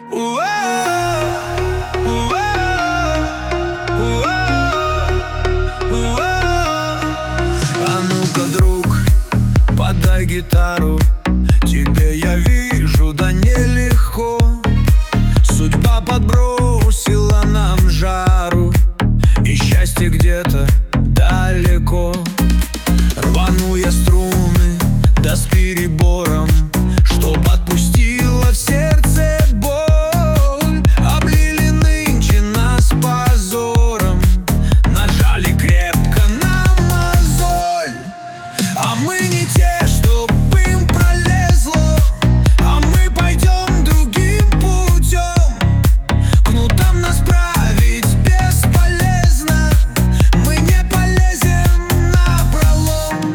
А ну-ка, друг, подай гитару. Тебе я вижу, да нелегко. Судьба подбросила нам жару, и счастье где-то далеко. Рвану я струны, да с перебором, чтоб отпустила в сердце боль. Облили нынче нас позором, нажали крепко на мозоль. А мы не те, чтоб им пролезло, а мы пойдем другим путем. Кнутом нас править бесполезно, мы не полезем напролом.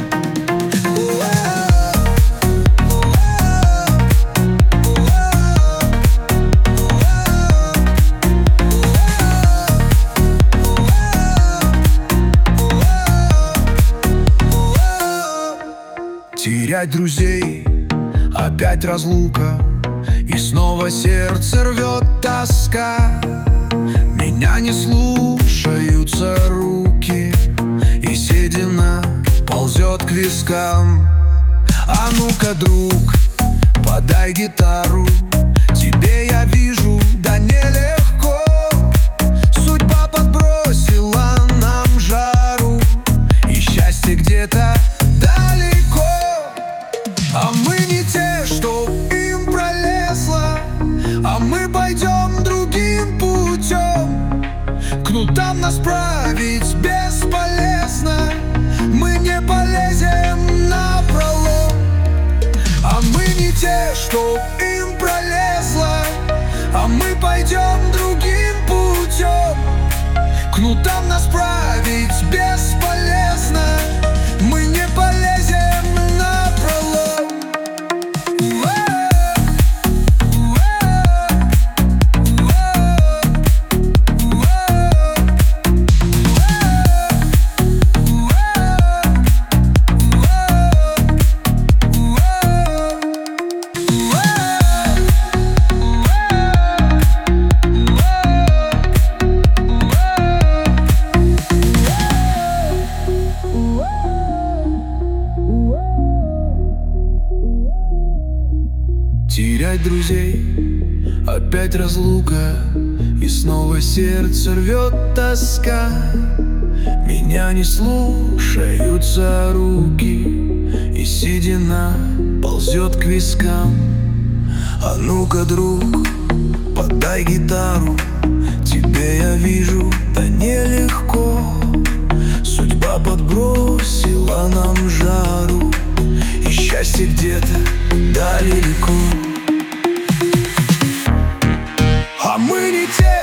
Терять друзей, опять разлука, и снова сердце рвет тоска. Меня не слушаются руки, и седина ползет к вискам. А ну-ка, друг, подай гитару. Тебе я вижу, да нелегко. Судьба подбросила нам жару, и счастье где-то далеко. А мы не те, чтоб им пролезло, а мы пойдем другим путем. Кнутом нас править бесполезно, мы не полезем напролом. А мы не те, чтоб им пролезло, а мы пойдем другим путем. Кнутом нас править бесполезно, мы не полезем напролом. Терять друзей, опять разлука, и снова сердце рвет тоска. Меня не слушаются руки, и седина ползет к вискам. А ну-ка, друг, подай гитару. Тебе я вижу, да нелегко. Судьба подбросила нам жару, и счастье где-то далеко. А мы не те,